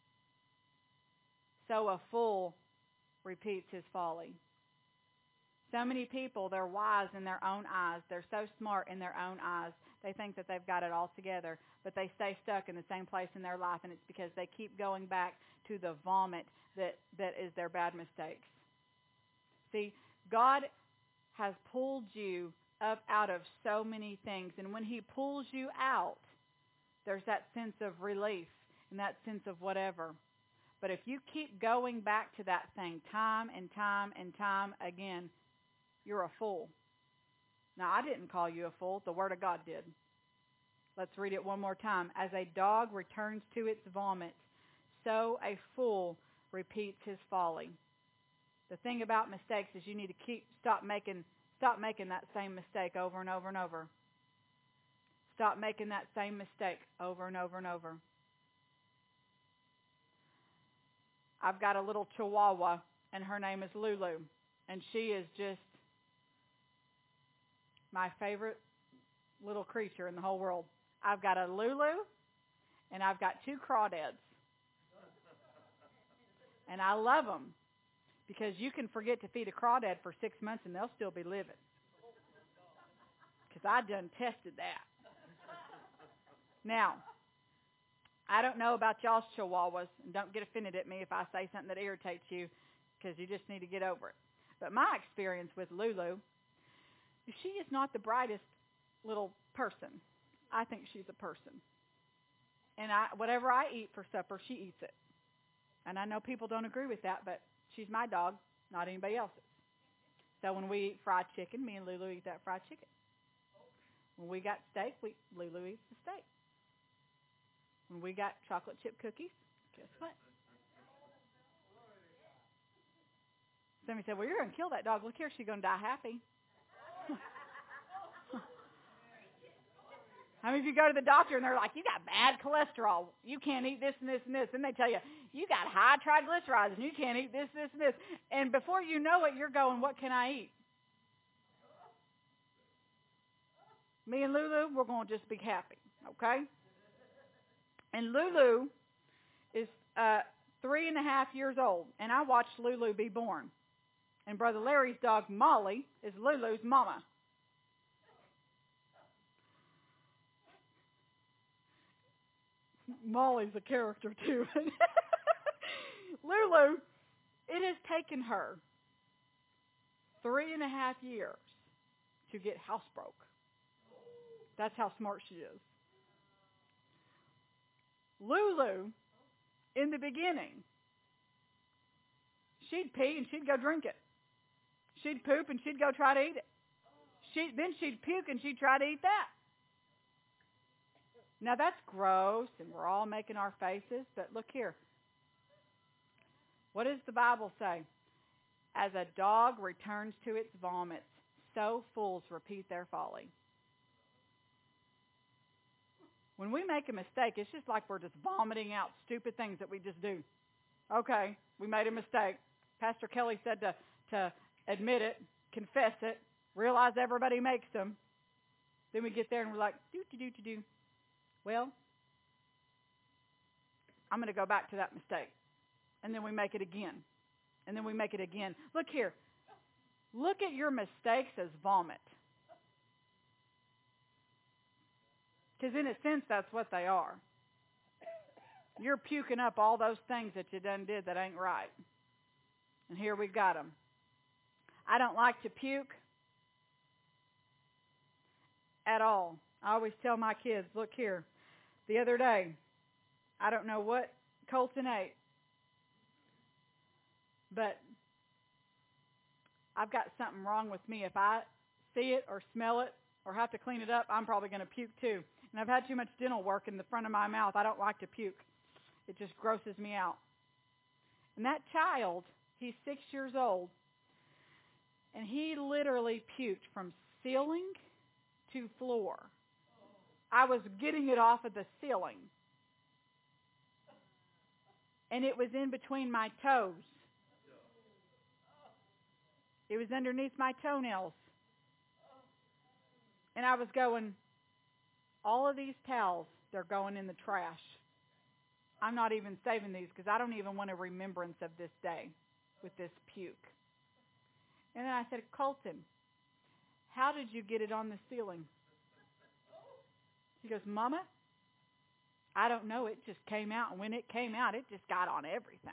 So a fool repeats his folly. So many people, they're wise in their own eyes. They're so smart in their own eyes. They think that they've got it all together, but they stay stuck in the same place in their life, and it's because they keep going back to the vomit that is their bad mistakes. See, God has pulled you up out of so many things, and when he pulls you out, there's that sense of relief and that sense of whatever. But if you keep going back to that thing time and time and time again, you're a fool. Now, I didn't call you a fool. The Word of God did. Let's read it one more time. As a dog returns to its vomit, so a fool repeats his folly. The thing about mistakes is you need to stop making that same mistake over and over and over. Stop making that same mistake over and over and over. I've got a little Chihuahua, and her name is Lulu, and she is just my favorite little creature in the whole world. I've got a Lulu, and I've got 2 crawdads. And I love them because you can forget to feed a crawdad for 6 months and they'll still be living. Because I done tested that. Now, I don't know about y'all's Chihuahuas, and don't get offended at me if I say something that irritates you, because you just need to get over it. But my experience with Lulu, she is not the brightest little person. I think she's a person. And whatever I eat for supper, she eats it. And I know people don't agree with that, but she's my dog, not anybody else's. So when we eat fried chicken, me and Lulu eat that fried chicken. When we got steak, Lulu eats the steak. When we got chocolate chip cookies, guess what? Somebody said, well, you're going to kill that dog. Look here, she's going to die happy. How many of you go to the doctor and they're like, you got bad cholesterol. You can't eat this and this and this. And they tell you, you got high triglycerides and you can't eat this, this, and this. And before you know it, you're going, what can I eat? Me and Lulu, we're going to just be happy, okay? And Lulu is 3.5 years old, and I watched Lulu be born. And Brother Larry's dog, Molly, is Lulu's mama. Molly's a character, too. Lulu, it has taken her 3.5 years to get housebroke. That's how smart she is. Lulu, in the beginning, she'd pee and she'd go drink it. She'd poop and she'd go try to eat it. Then she'd puke and she'd try to eat that. Now that's gross and we're all making our faces, but look here. What does the Bible say? As a dog returns to its vomit, so fools repeat their folly. When we make a mistake, it's just like we're just vomiting out stupid things that we just do. Okay, we made a mistake. Pastor Kelly said to admit it, confess it, realize everybody makes them. Then we get there and we're like, do. Well, I'm going to go back to that mistake. And then we make it again. And then we make it again. Look here. Look at your mistakes as vomit. Because in a sense, that's what they are. You're puking up all those things that you done did that ain't right. And here we've got them. I don't like to puke at all. I always tell my kids, look here. The other day, I don't know what Colton ate, but I've got something wrong with me. If I see it or smell it or have to clean it up, I'm probably going to puke too. And I've had too much dental work in the front of my mouth. I don't like to puke. It just grosses me out. And that child, he's 6 years old, and he literally puked from ceiling to floor. I was getting it off of the ceiling. And it was in between my toes. It was underneath my toenails. And I was going, all of these towels, they're going in the trash. I'm not even saving these because I don't even want a remembrance of this day with this puke. And then I said, Colton, how did you get it on the ceiling? He goes, Mama, I don't know. It just came out. And when it came out, it just got on everything.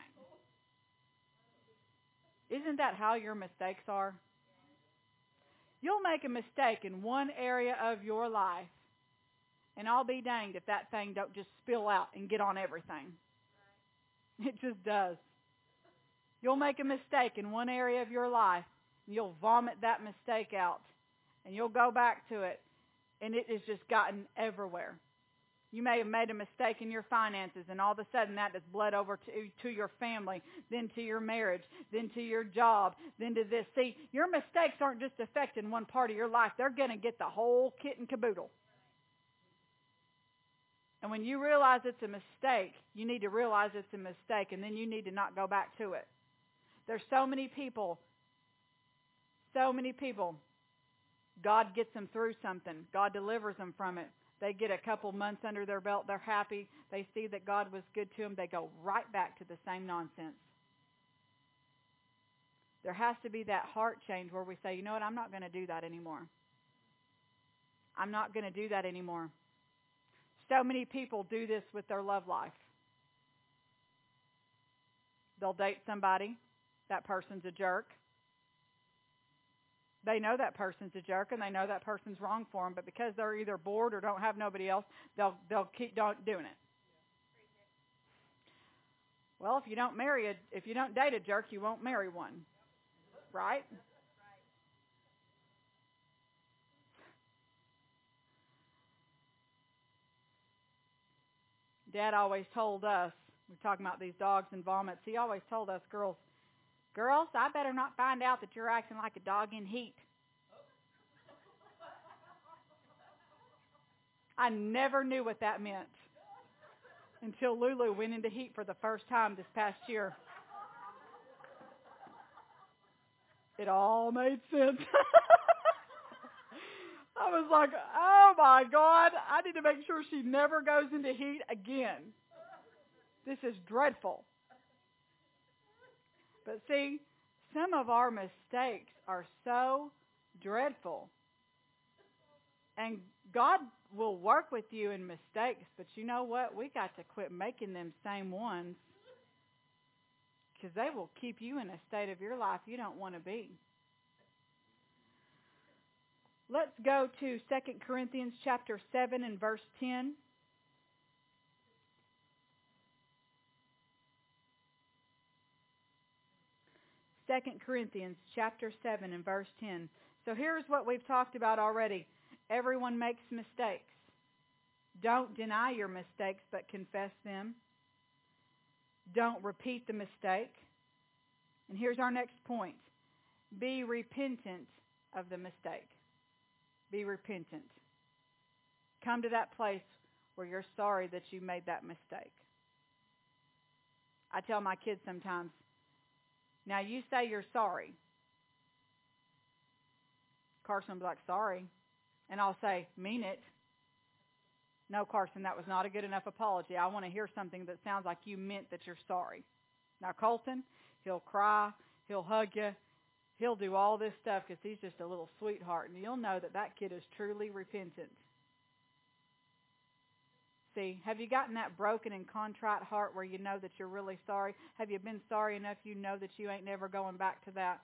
Isn't that how your mistakes are? You'll make a mistake in one area of your life, and I'll be danged if that thing don't just spill out and get on everything. It just does. You'll make a mistake in one area of your life, and you'll vomit that mistake out, and you'll go back to it, and it has just gotten everywhere. You may have made a mistake in your finances, and all of a sudden that has bled over to your family, then to your marriage, then to your job, then to this. See, your mistakes aren't just affecting one part of your life. They're going to get the whole kit and caboodle. And when you realize it's a mistake, you need to realize it's a mistake, and then you need to not go back to it. There's so many people, God gets them through something. God delivers them from it. They get a couple months under their belt. They're happy. They see that God was good to them. They go right back to the same nonsense. There has to be that heart change where we say, you know what, I'm not going to do that anymore. I'm not going to do that anymore. So many people do this with their love life. They'll date somebody. That person's a jerk. They know that person's a jerk, and they know that person's wrong for them, but because they're either bored or don't have nobody else, they'll keep doing it. Well, if you don't date a jerk, you won't marry one, right? Dad always told us, we're talking about these dogs and vomits, he always told us girls, I better not find out that you're acting like a dog in heat. I never knew what that meant until Lulu went into heat for the first time this past year. It all made sense. I was like, oh my God, I need to make sure she never goes into heat again. This is dreadful. But see, some of our mistakes are so dreadful. And God will work with you in mistakes, but you know what? We got to quit making them same ones, because they will keep you in a state of your life you don't want to be. Let's go to 2 Corinthians chapter 7 and verse 10. 2 Corinthians chapter 7 and verse 10. So here's what we've talked about already. Everyone makes mistakes. Don't deny your mistakes, but confess them. Don't repeat the mistake. And here's our next point. Be repentant of the mistake. Be repentant. Come to that place where you're sorry that you made that mistake. I tell my kids sometimes, now you say you're sorry. Carson will be like, sorry. And I'll say, mean it. No, Carson, that was not a good enough apology. I want to hear something that sounds like you meant that you're sorry. Now, Colton, he'll cry, he'll hug you, he'll do all this stuff because he's just a little sweetheart. And you'll know that that kid is truly repentant. See, have you gotten that broken and contrite heart where you know that you're really sorry? Have you been sorry enough you know that you ain't never going back to that?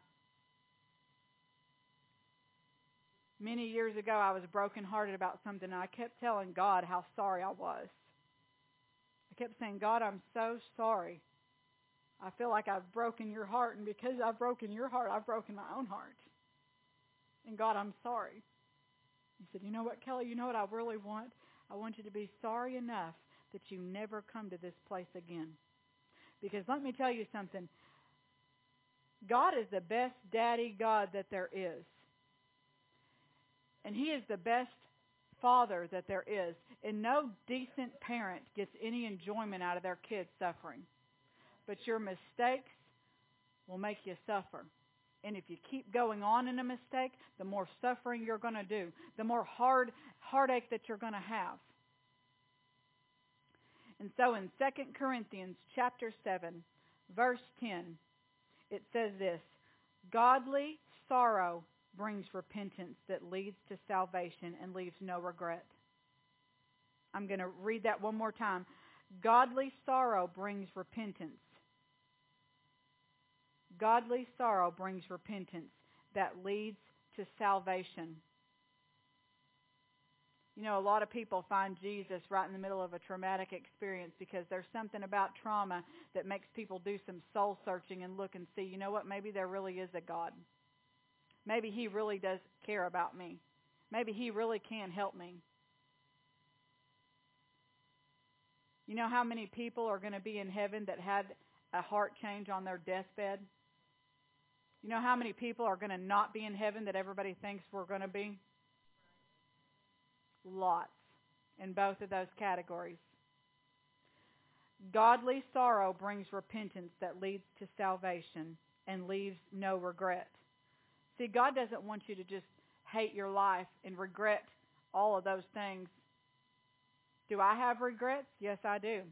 Many years ago, I was brokenhearted about something, and I kept telling God how sorry I was. I kept saying, God, I'm so sorry. I feel like I've broken your heart, and because I've broken your heart, I've broken my own heart. And God, I'm sorry. He said, you know what, Kelly, you know what I really want? I want you to be sorry enough that you never come to this place again. Because let me tell you something. God is the best daddy God that there is. And he is the best father that there is. And no decent parent gets any enjoyment out of their kids suffering. But your mistakes will make you suffer. And if you keep going on in a mistake, the more suffering you're going to do, the more heartache that you're going to have. And so in 2 Corinthians chapter 7, verse 10, it says this, godly sorrow brings repentance that leads to salvation and leaves no regret. I'm going to read that one more time. Godly sorrow brings repentance. Godly sorrow brings repentance that leads to salvation. You know, a lot of people find Jesus right in the middle of a traumatic experience because there's something about trauma that makes people do some soul searching and look and see, you know what, maybe there really is a God. Maybe He really does care about me. Maybe He really can help me. You know how many people are going to be in heaven that had a heart change on their deathbed? You know how many people are going to not be in heaven that everybody thinks we're going to be? Lots in both of those categories. Godly sorrow brings repentance that leads to salvation and leaves no regret. See, God doesn't want you to just hate your life and regret all of those things. Do I have regrets? Yes, I do.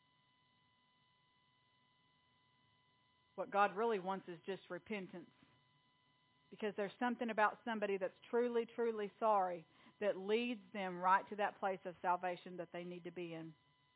What God really wants is just repentance. Because there's something about somebody that's truly, truly sorry that leads them right to that place of salvation that they need to be in.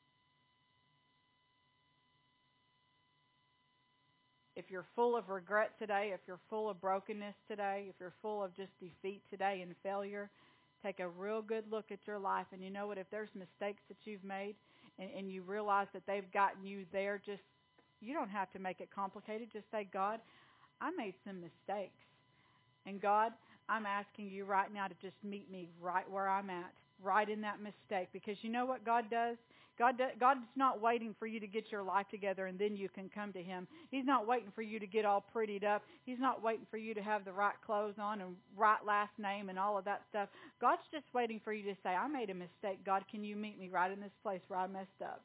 If you're full of regret today, if you're full of brokenness today, if you're full of just defeat today and failure, take a real good look at your life. And you know what? If there's mistakes that you've made and you realize that they've gotten you there, you don't have to make it complicated. Just say, God, I made some mistakes. And God, I'm asking you right now to just meet me right where I'm at, right in that mistake. Because you know what God does? God's not waiting for you to get your life together and then you can come to Him. He's not waiting for you to get all prettied up. He's not waiting for you to have the right clothes on and right last name and all of that stuff. God's just waiting for you to say, I made a mistake. God, can you meet me right in this place where I messed up?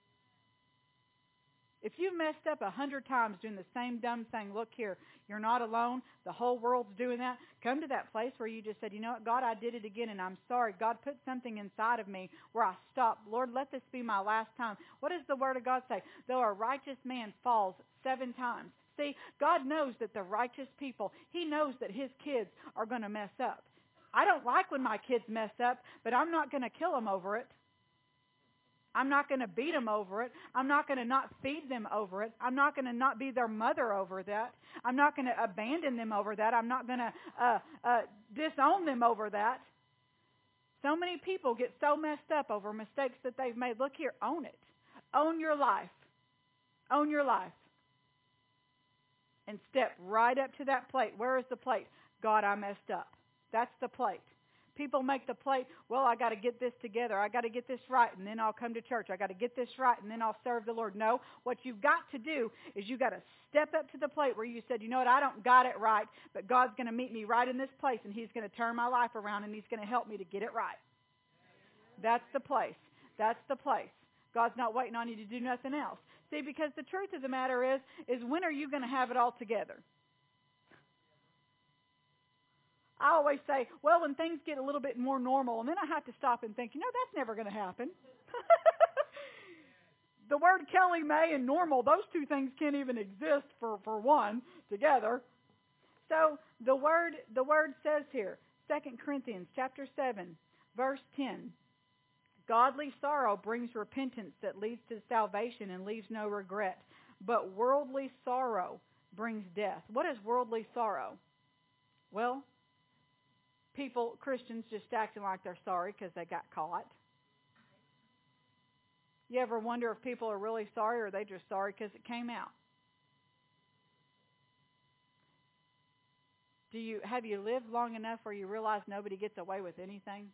If you've messed up 100 times doing the same dumb thing, look here, you're not alone. The whole world's doing that. Come to that place where you just said, you know what, God, I did it again and I'm sorry. God, put something inside of me where I stopped. Lord, let this be my last time. What does the Word of God say? Though a righteous man falls 7 times. See, God knows that the righteous people, He knows that His kids are going to mess up. I don't like when my kids mess up, but I'm not going to kill them over it. I'm not going to beat them over it. I'm not going to not feed them over it. I'm not going to not be their mother over that. I'm not going to abandon them over that. I'm not going to disown them over that. So many people get so messed up over mistakes that they've made. Look here, own it. Own your life. Own your life. And step right up to that plate. Where is the plate? God, I messed up. That's the plate. People make the plate, well, I got to get this together. I got to get this right, and then I'll come to church. I got to get this right, and then I'll serve the Lord. No, what you've got to do is you got to step up to the plate where you said, you know what, I don't got it right, but God's going to meet me right in this place, and He's going to turn my life around, and He's going to help me to get it right. That's the place. That's the place. God's not waiting on you to do nothing else. See, because the truth of the matter is when are you going to have it all together? I always say, well, when things get a little bit more normal, and then I have to stop and think, you know, that's never going to happen. The word Kelly May and normal, those two things can't even exist for one together. So the word says here, 2 Corinthians chapter 7, verse 10, godly sorrow brings repentance that leads to salvation and leaves no regret, but worldly sorrow brings death. What is worldly sorrow? Well, Christians just acting like they're sorry because they got caught. You ever wonder if people are really sorry or are they just sorry because it came out? Have you lived long enough where you realize nobody gets away with anything?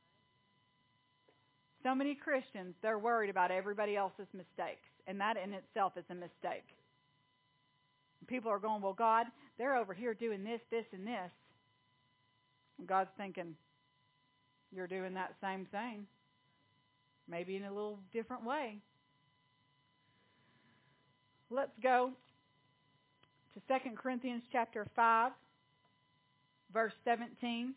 So many Christians, they're worried about everybody else's mistakes, and that in itself is a mistake. People are going, well, God, they're over here doing this, this, and this. And God's thinking, you're doing that same thing, maybe in a little different way. Let's go to 2 Corinthians chapter 5, verse 17.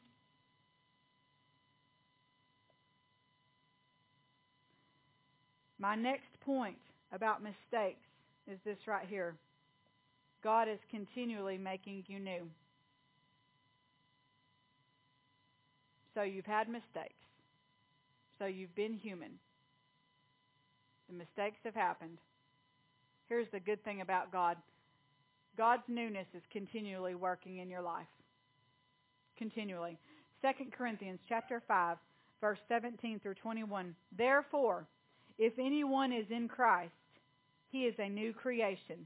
My next point about mistakes is this right here. God is continually making you new. So you've had mistakes. So you've been human. The mistakes have happened. Here's the good thing about God. God's newness is continually working in your life. Continually. 2 Corinthians chapter 5, verse 17 through 21. Therefore, if anyone is in Christ, he is a new creation.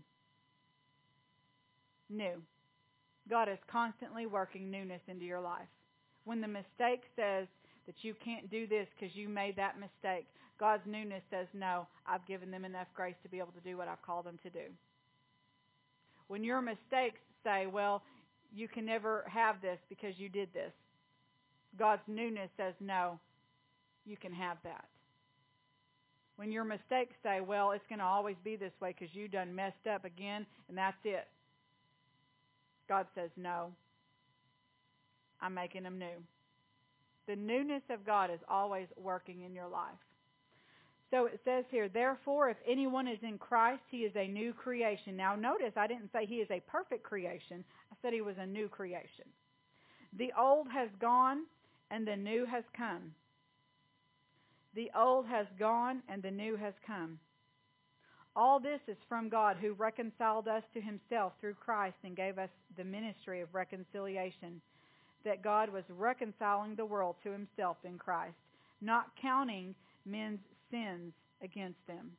New. God is constantly working newness into your life. When the mistake says that you can't do this because you made that mistake, God's newness says, no, I've given them enough grace to be able to do what I've called them to do. When your mistakes say, well, you can never have this because you did this, God's newness says, no, you can have that. When your mistakes say, well, it's going to always be this way because you done messed up again and that's it, God says, no, I'm making them new. The newness of God is always working in your life. So it says here, therefore, if anyone is in Christ, he is a new creation. Now notice, I didn't say he is a perfect creation. I said he was a new creation. The old has gone and the new has come. The old has gone and the new has come. All this is from God, who reconciled us to himself through Christ and gave us the ministry of reconciliation, that God was reconciling the world to himself in Christ, not counting men's sins against them.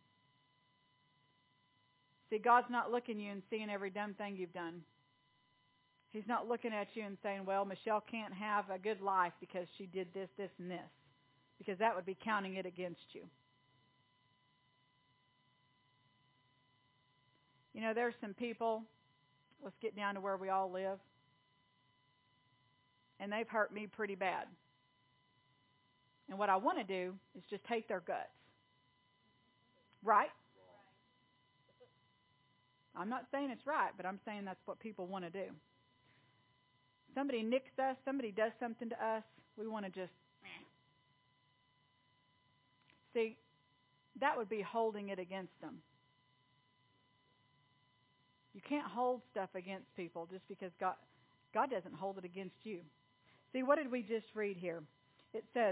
See, God's not looking at you and seeing every dumb thing you've done. He's not looking at you and saying, well, Michelle can't have a good life because she did this, this, and this, because that would be counting it against you. You know, there's some people, let's get down to where we all live, and they've hurt me pretty bad. And what I want to do is just hate their guts. Right? I'm not saying it's right, but I'm saying that's what people want to do. Somebody nicks us, somebody does something to us, we want to just... See, that would be holding it against them. You can't hold stuff against people just because God doesn't hold it against you. See, what did we just read here? It says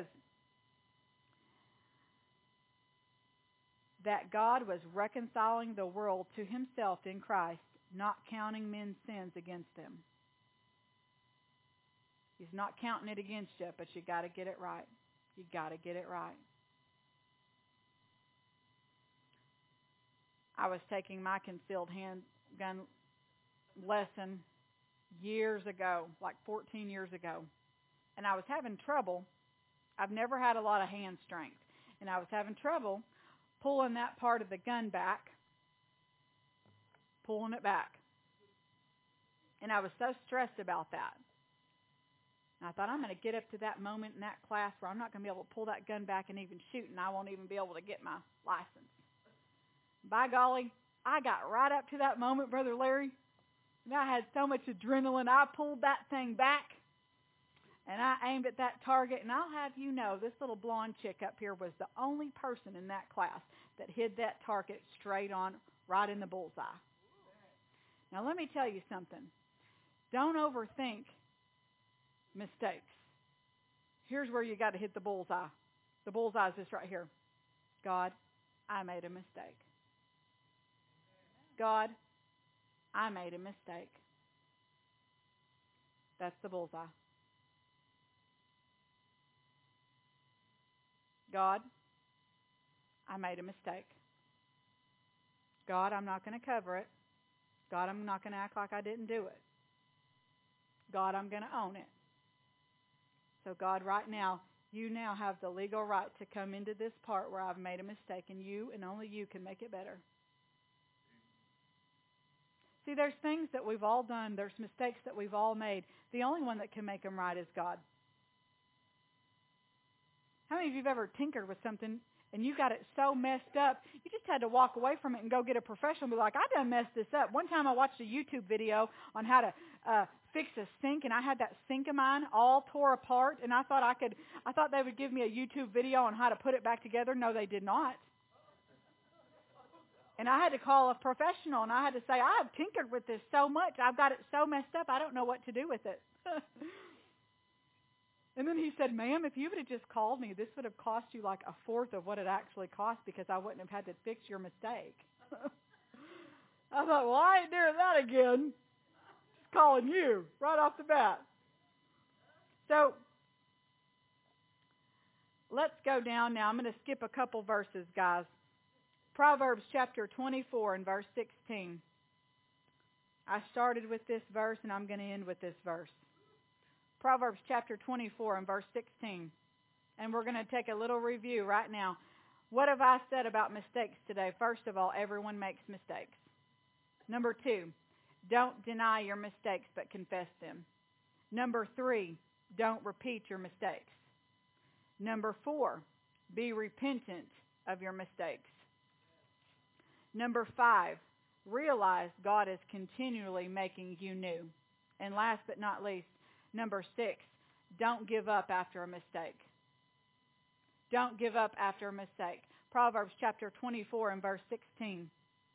that God was reconciling the world to himself in Christ, not counting men's sins against them. He's not counting it against you, but you got to get it right. You got to get it right. I was taking my concealed handgun lesson years ago, like 14 years ago, and I was having trouble. I've never had a lot of hand strength, and I was having trouble pulling that part of the gun back, pulling it back. And I was so stressed about that. And I thought, I'm going to get up to that moment in that class where I'm not going to be able to pull that gun back and even shoot, and I won't even be able to get my license. By golly, I got right up to that moment, Brother Larry, and I had so much adrenaline. I pulled that thing back, and I aimed at that target, and I'll have you know, this little blonde chick up here was the only person in that class that hit that target straight on, right in the bullseye. Now, let me tell you something. Don't overthink mistakes. Here's where you got to hit the bullseye. The bullseye is this right here. God, I made a mistake. God, I made a mistake. That's the bullseye. God, I made a mistake. God, I'm not going to cover it. God, I'm not going to act like I didn't do it. God, I'm going to own it. So God, right now, you now have the legal right to come into this part where I've made a mistake, and you and only you can make it better. See, there's things that we've all done. There's mistakes that we've all made. The only one that can make them right is God. How many of you have ever tinkered with something and you got it so messed up, you just had to walk away from it and go get a professional and be like, I done messed this up. One time I watched a YouTube video on how to fix a sink, and I had that sink of mine all tore apart, and I thought they would give me a YouTube video on how to put it back together. No, they did not. And I had to call a professional, and I had to say, I have tinkered with this so much. I've got it so messed up, I don't know what to do with it. And then he said, ma'am, if you would have just called me, this would have cost you like a fourth of what it actually cost because I wouldn't have had to fix your mistake. I thought, well, I ain't doing that again. Just calling you right off the bat. So let's go down now. I'm going to skip a couple verses, guys. Proverbs chapter 24 and verse 16. I started with this verse, and I'm going to end with this verse. Proverbs chapter 24 and verse 16. And we're going to take a little review right now. What have I said about mistakes today? First of all, everyone makes mistakes. Number 2, don't deny your mistakes, but confess them. Number 3, don't repeat your mistakes. Number 4, be repentant of your mistakes. Number 5, realize God is continually making you new. And last but not least, number 6, don't give up after a mistake. Don't give up after a mistake. Proverbs chapter 24 and verse 16.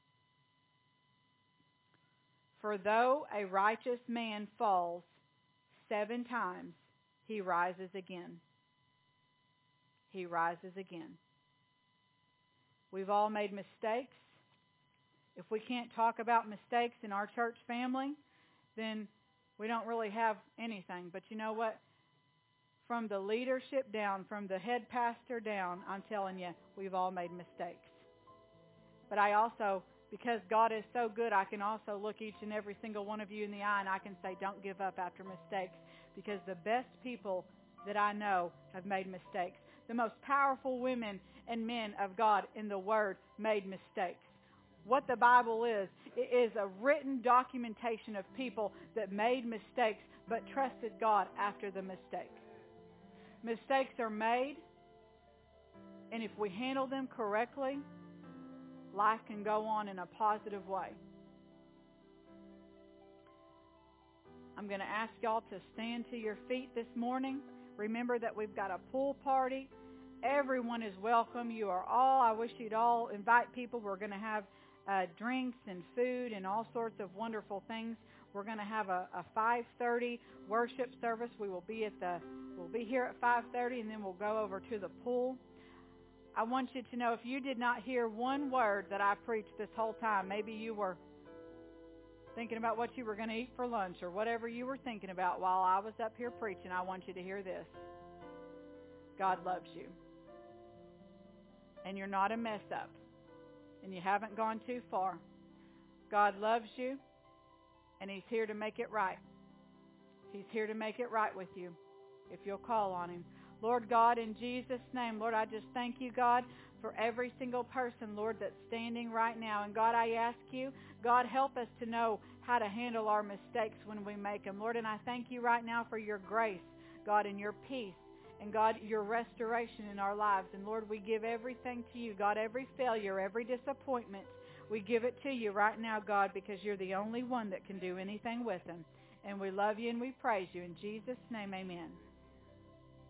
For though a righteous man falls 7 times, he rises again. He rises again. We've all made mistakes. If we can't talk about mistakes in our church family, then we don't really have anything. But you know what? From the leadership down, from the head pastor down, I'm telling you, we've all made mistakes. But I also, because God is so good, I can also look each and every single one of you in the eye and I can say, don't give up after mistakes. Because the best people that I know have made mistakes. The most powerful women and men of God in the Word made mistakes. What the Bible is, it is a written documentation of people that made mistakes but trusted God after the mistake. Mistakes are made, and if we handle them correctly, life can go on in a positive way. I'm going to ask y'all to stand to your feet this morning. Remember that we've got a pool party. Everyone is welcome. You are all, I wish you'd all invite people. We're going to have drinks and food and all sorts of wonderful things. We're going to have a 5:30 worship service. We'll be here at 5:30, and then we'll go over to the pool. I want you to know, if you did not hear one word that I preached this whole time, maybe you were thinking about what you were going to eat for lunch or whatever you were thinking about while I was up here preaching, I want you to hear this. God loves you. And you're not a mess up. And you haven't gone too far. God loves you, and He's here to make it right. He's here to make it right with you if you'll call on Him. Lord God, in Jesus' name, Lord, I just thank you, God, for every single person, Lord, that's standing right now. And God, I ask you, God, help us to know how to handle our mistakes when we make them. Lord, and I thank you right now for your grace, God, and your peace. And God, your restoration in our lives. And Lord, we give everything to you. God, every failure, every disappointment, we give it to you right now, God, because you're the only one that can do anything with them. And we love you and we praise you. In Jesus' name, amen.